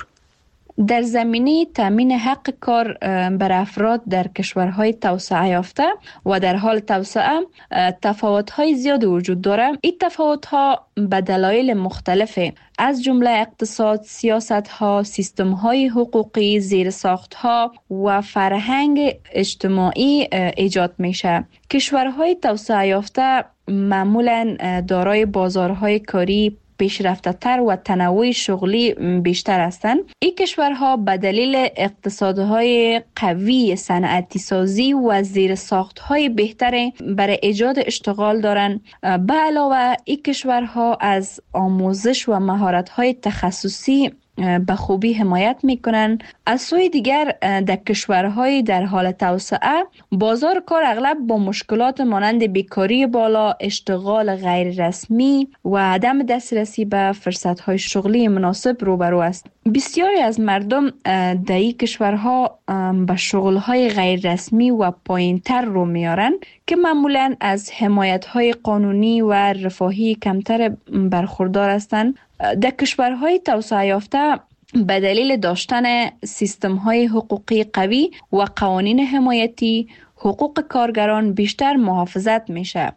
در زمینه تامین حق کار بر افراد در کشورهای توسعه یافته و در حال توسعه تفاوت‌های زیاد وجود دارد. این تفاوت‌ها به دلایل مختلفه، از جمله اقتصاد، سیاست‌ها، سیستم‌های حقوقی، زیرساخت‌ها و فرهنگ اجتماعی ایجاد میشه. کشورهای توسعه یافته معمولاً دارای بازارهای کاری پیشرفته تر و تنوع شغلی بیشتر هستند. این کشورها به دلیل اقتصادهای قوی، صنعتی سازی و زیرساختهای بهتر برای ایجاد اشتغال دارند. به علاوه این کشورها از آموزش و مهارت‌های تخصصی به خوبی حمایت میکنن. از سوی دیگر در کشورهای در حال توسعه بازار کار اغلب با مشکلات مانند بیکاری بالا، اشتغال غیر رسمی و عدم دسترسی به فرصتهای شغلی مناسب روبرو است. بسیاری از مردم در این کشورها به شغلهای غیر رسمی و پایینتر رو میارن که معمولاً از حمایتهای قانونی و رفاهی کمتر برخوردار هستند. در کشورهای توسعه یافته به دلیل داشتن سیستم‌های حقوقی قوی و قوانین حمایتی، حقوق کارگران بیشتر محافظت میشه.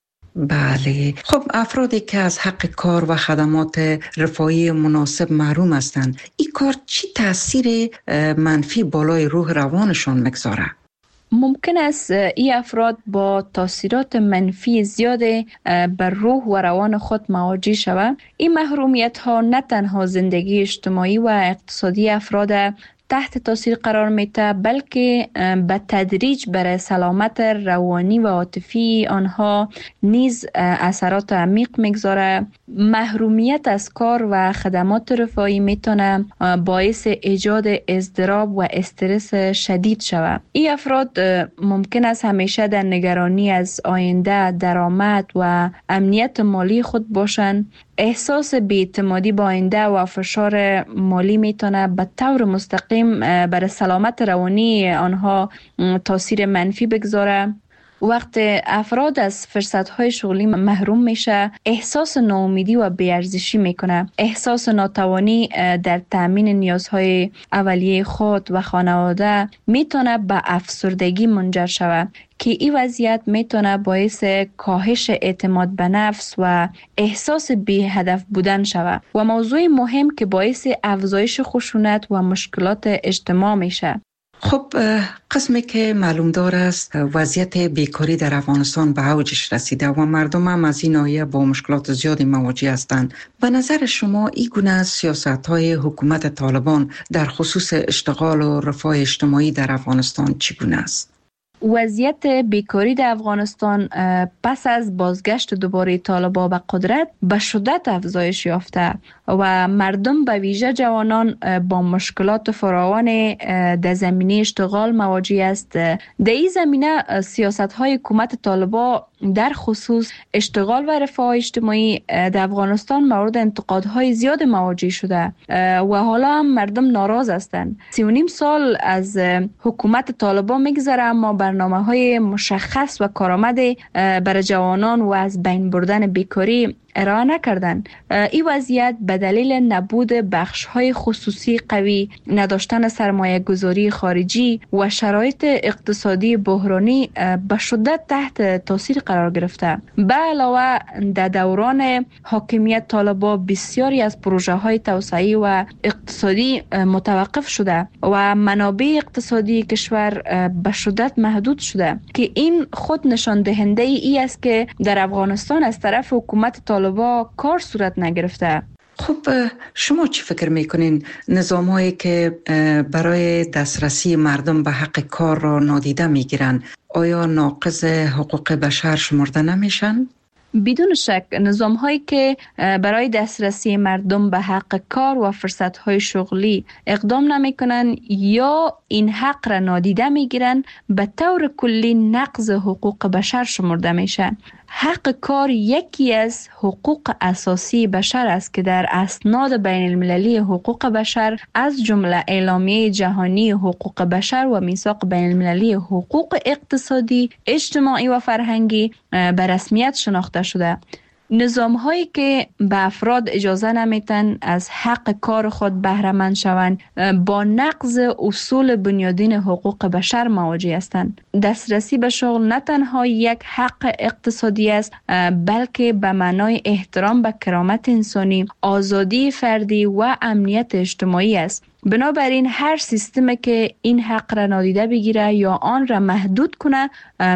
بله، خب افرادی که از حق کار و خدمات رفاهی مناسب محروم هستند، این کار چی تاثیر منفی بالای روح روانشان میگذاره؟ ممکن است این افراد با تاثیرات منفی زیاد بر روح و روان خود مواجه شوند. این محرومیت ها نه تنها زندگی اجتماعی و اقتصادی افراد تحت تاثیر قرار میده، بلکه به تدریج بر سلامت روانی و عاطفی آنها نیز اثرات عمیق میگذاره. محرومیت از کار و خدمات رفاهی میتونه باعث ایجاد اضطراب و استرس شدید شود. این افراد ممکن است همیشه در نگرانی از آینده، درآمد و امنیت مالی خود باشند. احساس بی‌اعتمادی با آینده و فشار مالی میتونه به طور مستقیم بر سلامت روانی آنها تاثیر منفی بگذاره. وقت افراد از فرصت‌های شغلی محروم میشه، احساس ناامیدی و بی‌ارزشی میکنه. احساس ناتوانی در تامین نیازهای اولیه خود و خانواده میتونه به افسردگی منجر شود که این وضعیت میتونه باعث کاهش اعتماد به نفس و احساس بی هدف بودن شود و موضوع مهم که باعث افزایش خشونت و مشکلات اجتماع میشه. خب قسمی که معلوم دار است وضعیت بیکاری در افغانستان به اوجش رسیده و مردم هم از این ناحیه با مشکلات زیادی مواجه هستند. به نظر شما این گونه سیاست‌های حکومت طالبان در خصوص اشتغال و رفاه اجتماعی در افغانستان چگونه است؟ وضعیت بیکاری در افغانستان پس از بازگشت دوباره طالبان به قدرت به شدت افزایش یافته و مردم به ویژه جوانان با مشکلات فراوان در زمینه اشتغال مواجه است. در این زمینه سیاست‌های حکومت طالبان در خصوص اشتغال و رفاه اجتماعی در افغانستان مورد انتقادهای زیاد مواجه شده و حالا هم مردم ناراض هستند. 3.5 سال از حکومت طالبان میگذره اما برنامه‌های مشخص و کارآمد برای جوانان و از بین بردن بیکاری ارائه نکردن. این وضعیت به دلیل نبود بخش‌های خصوصی قوی، نداشتن سرمایه گذاری خارجی و شرایط اقتصادی بحرانی به شدت تحت تاثیر قرار گرفته. به علاوه در دوران حاکمیت طالبان بسیاری از پروژه‌های توسعه‌ای و اقتصادی متوقف شده و منابع اقتصادی کشور به شدت محدود شده که این خود نشان دهنده ای است که در افغانستان از طرف حکومت طالبان کار صورت نگرفته. خب شما چی فکر میکنین نظام‌هایی که برای دسترسی مردم به حق کار را نادیده میگیرن آیا ناقض حقوق بشر شمرده نمیشن؟ بدون شک نظام‌هایی که برای دسترسی مردم به حق کار و فرصت‌های شغلی اقدام نمی‌کنند یا این حق را نادیده می‌گیرند به طور کلی نقض حقوق بشر شمرده میشن. حق کار یکی از حقوق اساسی بشر است که در اسناد بین المللی حقوق بشر از جمله اعلامیه جهانی حقوق بشر و میثاق بین المللی حقوق اقتصادی، اجتماعی و فرهنگی به رسمیت شناخته شده. نظام هایی که به افراد اجازه نمیتن از حق کار خود بهره مند شوند با نقض اصول بنیادین حقوق بشر مواجه هستند. دسترسی به شغل نه تنها یک حق اقتصادی است بلکه به معنای احترام به کرامت انسانی، آزادی فردی و امنیت اجتماعی است. بنابراین هر سیستمی که این حق را نادیده بگیره یا آن را محدود کنه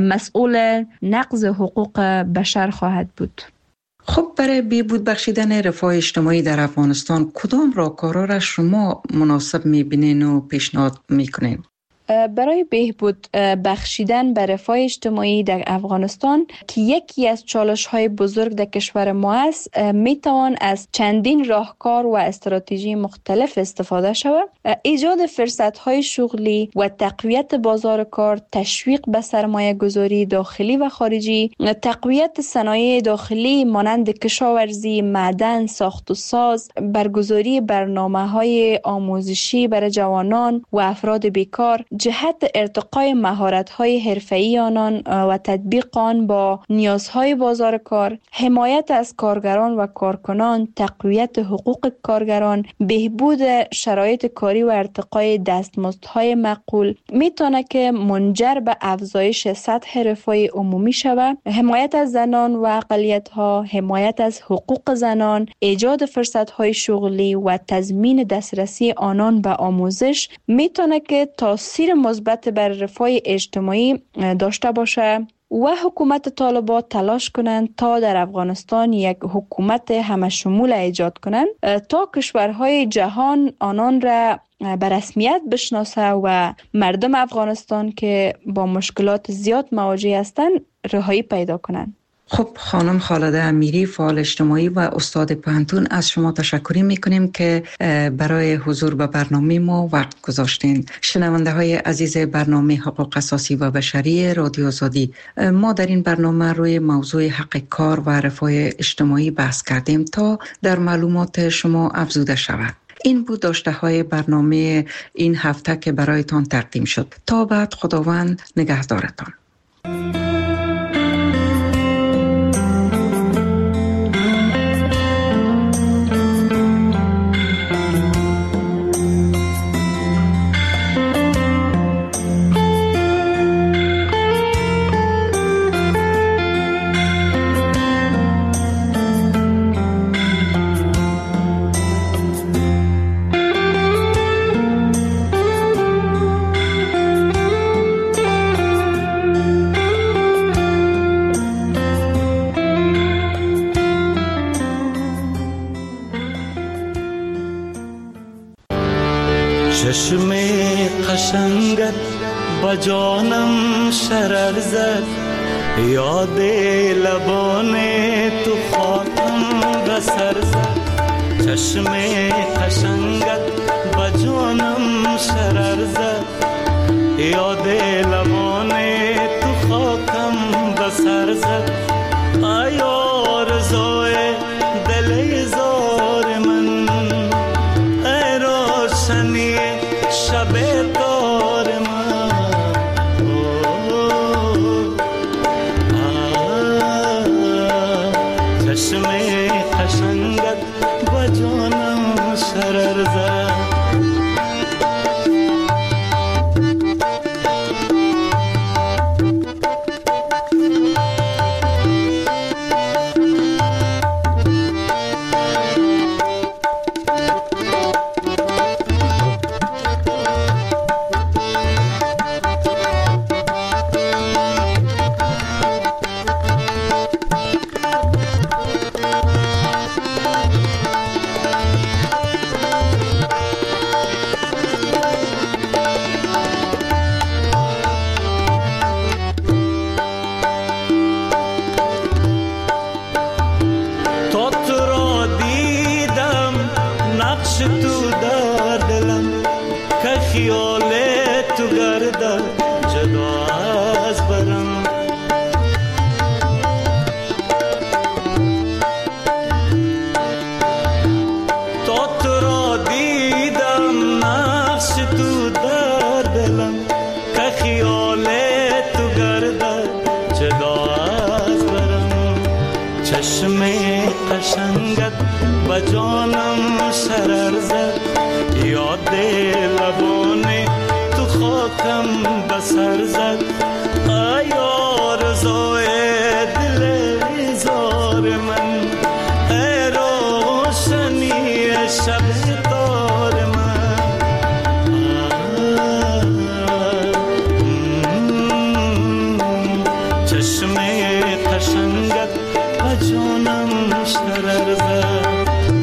مسئول نقض حقوق بشر خواهد بود. خب برای بهبود بخشیدن رفاه اجتماعی در افغانستان کدام راهکارها را شما مناسب می‌بینین و پیشنهاد می‌کنین؟ برای بهبود بخشیدن به رفاه اجتماعی در افغانستان که یکی از چالش‌های بزرگ در کشور ما است، میتوان از چندین راهکار و استراتژی مختلف استفاده شود. ایجاد فرصت‌های شغلی و تقویت بازار کار، تشویق به سرمایه گذاری داخلی و خارجی، تقویت صنایع داخلی مانند کشاورزی، معدن، ساخت و ساز، برگزاری برنامه‌های آموزشی برای جوانان و افراد بیکار، جهت ارتقای مهارت‌های حرفه‌ای آنان و تطبیق آن با نیازهای بازار کار، حمایت از کارگران و کارکنان، تقویت حقوق کارگران، بهبود شرایط کاری و ارتقای دستمزدهای معقول میتونه که منجر به افزایش سطح رفاه عمومی شود. حمایت از زنان و اقلیت‌ها، حمایت از حقوق زنان، ایجاد فرصت‌های شغلی و تضمین دسترسی آنان به آموزش میتونه که تاثیر مثبت بر رفاه اجتماعی داشته باشه و حکومت طالبان تلاش کنند تا در افغانستان یک حکومت همه شمول ایجاد کنند تا کشورهای جهان آنان را به رسمیت بشناسه و مردم افغانستان که با مشکلات زیاد مواجه هستند رهایی پیدا کنند. خب خانم خالده امیری، فعال اجتماعی و استاد پوهنتون، از شما تشکر میکنیم که برای حضور به برنامه ما وقت گذاشتین. شنونده های عزیز برنامه حقوق اساسی و بشری رادیو آزادی، ما در این برنامه روی موضوع حق کار و رفاه اجتماعی بحث کردیم تا در معلومات شما افزوده شود. این بود داشته های برنامه این هفته که برایتان تقدیم شد. تا بعد، خداوند نگهدارتان. چشم قشنگت با جانم شرر زد، یاد لبان تو خاکم به سر زد. چشم قشنگت با جانم شرر زد، یاد لبان تو خاکم به سر زد. چشم قشنگت با جانم شرر زد، یاد لبان تو خاکم بسر زد. ای آرزوی دل زار من، ای روشنی شب تار من. چشم قشنگت با جانم شرر زد.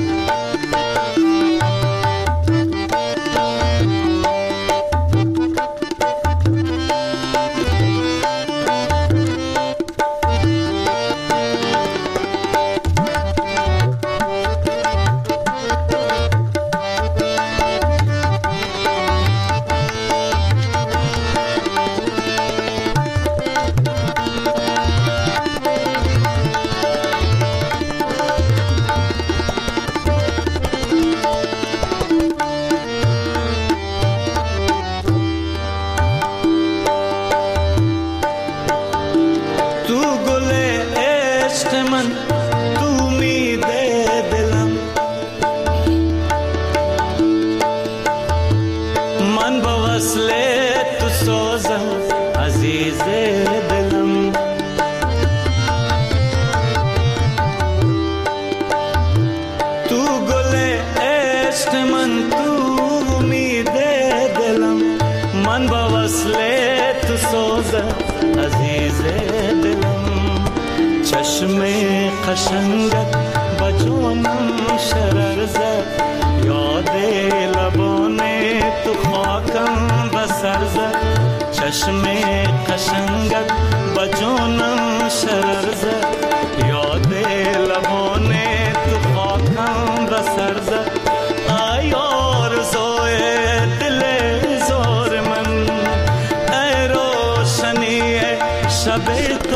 چشم قشنگت با جانم شرر زد، یاد لبان تو خاکم بسر زد. چشم قشنگت با جانم شرر زد، یاد لبان تو خاکم بسر زد. ای آرزوی دل زار من، ای روشنی شب